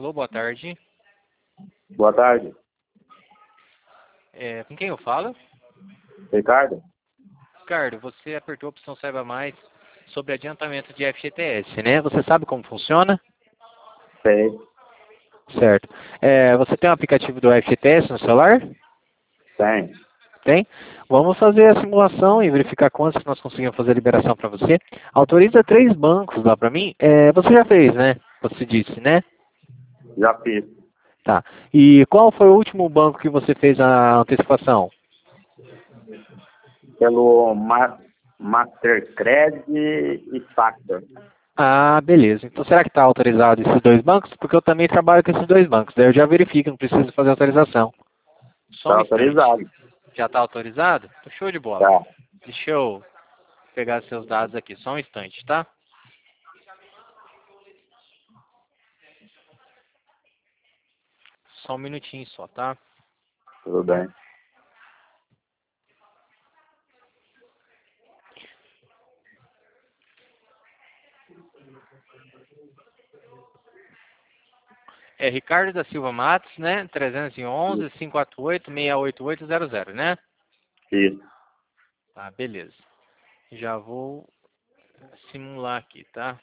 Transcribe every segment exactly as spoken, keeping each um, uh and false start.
Alô, boa tarde. Boa tarde. É, com quem eu falo? Ricardo? Ricardo, você apertou a opção Saiba Mais sobre adiantamento de F G T S, né? Você sabe como funciona? Sei. Certo. É, você tem um aplicativo do F G T S no celular? Tem. Tem? Vamos fazer a simulação e verificar quantos nós conseguimos fazer a liberação para você. Autoriza três bancos lá para mim. É, você já fez, né? Você disse, né? Já fiz. Tá. E qual foi o último banco que você fez a antecipação? Pelo Ma Mastercred e Factor. Ah, beleza. Então será que está autorizado esses dois bancos? Porque eu também trabalho com esses dois bancos. Daí eu já verifico, não preciso fazer autorização. Só Tá um instante. autorizado. Já está autorizado? Show de bola. Tá. Deixa eu pegar seus dados aqui. Só um instante, tá? Só um minutinho só, tá? Tudo bem. É Ricardo da Silva Matos, né? trezentos e onze, cinco quatro oito, seis oito oito zero zero, né? Isso. Tá, beleza. Já vou simular aqui, tá?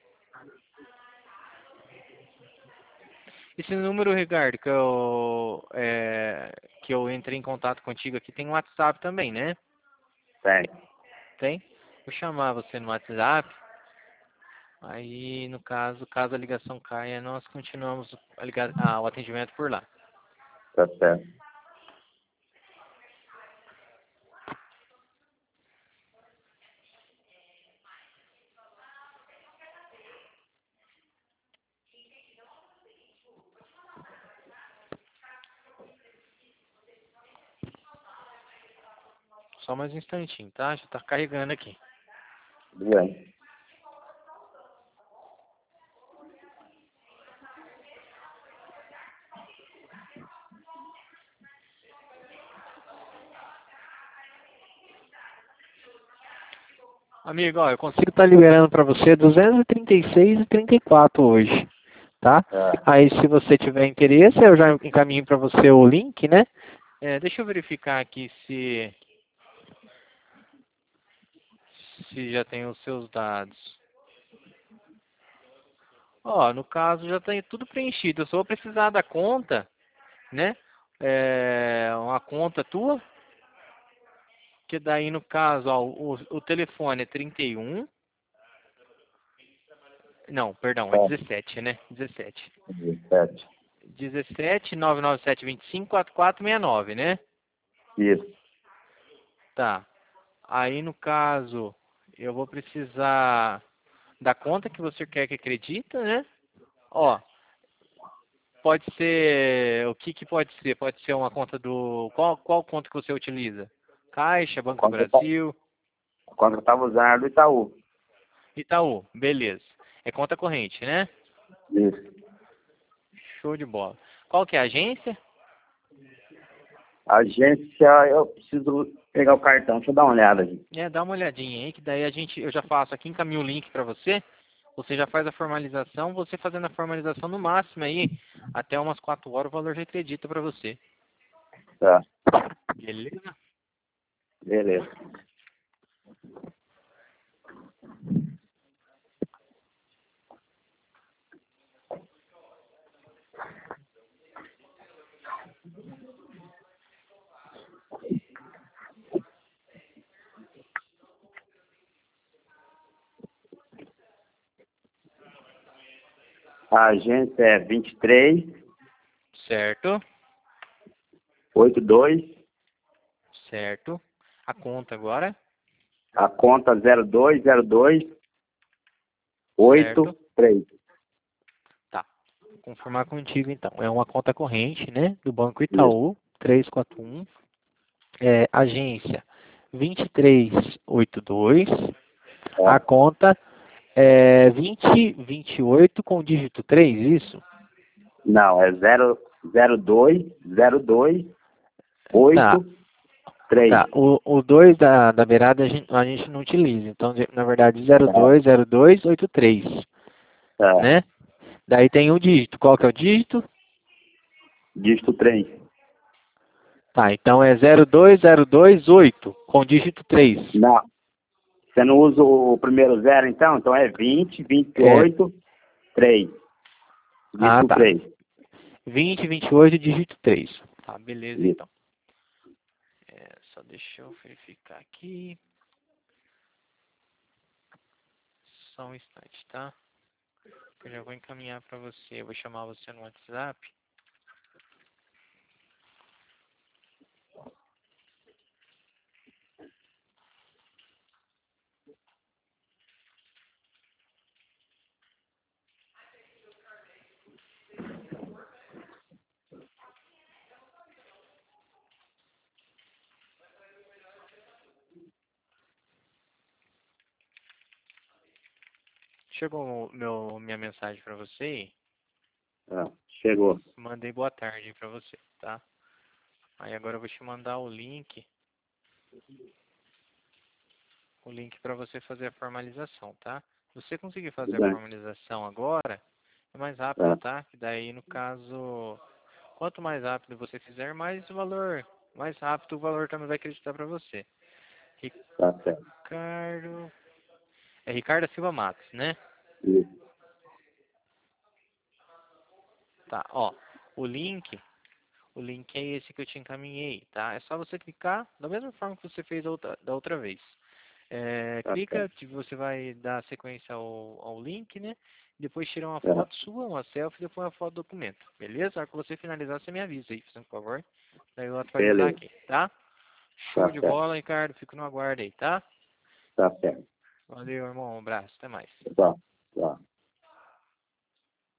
Esse número, Ricardo, que eu, é, que eu entrei em contato contigo aqui, tem um WhatsApp também, né? Tem. Tem? Vou chamar você no WhatsApp. Aí, no caso, caso a ligação caia, nós continuamos a liga... ah, o atendimento por lá. Tá certo. Só mais um instantinho, tá? Já tá carregando aqui. Tudo bem. Amigo, ó, eu consigo estar liberando para você duzentos e trinta e seis e trinta e quatro hoje, tá? É. Aí, se você tiver interesse, eu já encaminho para você o link, né? É, deixa eu verificar aqui se se já tem os seus dados. Ó, no caso já tem tudo preenchido. Eu só vou precisar da conta, né? É, uma conta tua, que daí no caso, ó, o, o telefone é trinta e um. Não, perdão, é Tá. dezessete, né? dezessete. dezessete. dezessete, nove nove sete, dois cinco, quatro quatro seis nove, né? Isso. Tá. Aí no caso, eu vou precisar da conta que você quer que acredita, né? Ó, pode ser, o que que pode ser? Pode ser uma conta do, qual, qual conta que você utiliza? Caixa, Banco do Quando eu ta- Brasil, quando eu tava usando era do Itaú. Itaú, beleza. É conta corrente, né? Isso. Show de bola. Qual que é a agência? Agência, eu preciso pegar o cartão. Deixa eu dar uma olhada aqui. É, dá uma olhadinha aí, que daí a gente, eu já faço aqui, encaminho o link para você. Você já faz a formalização, você fazendo a formalização no máximo aí, até umas quatro horas o valor já acredita para você. Tá. Beleza? Beleza. A agência é vinte e três, Certo, oitenta e dois, certo. A conta agora, a conta zero dois zero dois, certo. oito três. Tá. Vou confirmar contigo então. É uma conta corrente, né? Do Banco Isso. Itaú, trezentos e quarenta e um. É, agência vinte e três oitenta e dois. A É. conta é vinte vinte e oito com o dígito três, isso? Não, é zero zero dois zero dois Tá. oito três. Tá, o, o dois da, da beirada a gente, a gente não utiliza. Então, de- na verdade, É. zero dois zero dois oito três, É. né? Daí tem um dígito. Qual que é o dígito? Dígito três. Tá, então é zero dois zero dois oito, com dígito três. Não. Você não usa o primeiro zero, então? Então é vinte, vinte e É. oito, três. Ah, Dígito tá. três. vinte, vinte e oito, dígito três. Tá, beleza Isso. então. É, só deixa eu verificar aqui. Só um instante, tá? Eu já vou encaminhar para você. Eu vou chamar você no WhatsApp. Chegou meu, minha mensagem para você? Ah, chegou. Mandei boa tarde para você, tá? Aí agora eu vou te mandar o link. O link para você fazer a formalização, tá? Se você conseguir fazer Tudo a bem. formalização agora, é mais rápido, Tá, tá? Que daí, no caso, quanto mais rápido você fizer, mais o valor, mais rápido o valor também vai acreditar para você. tá certo. Ricardo... É Ricardo Silva Matos, né? Isso. Tá, ó. O link, o link é esse que eu te encaminhei, tá? É só você clicar da mesma forma que você fez da outra, da outra vez. É, Tá clica, certo. que você vai dar sequência ao, ao link, né? Depois tira uma É, foto sua, uma selfie, depois uma foto do documento. Beleza? Na hora que você finalizar, você me avisa aí, por favor. Daí eu vou atualizar beleza. aqui, tá? Show Tá de certo. bola, Ricardo. Fico no aguardo aí, tá? Tá certo. Valeu, irmão. Um abraço. Até mais. Tá. Tá.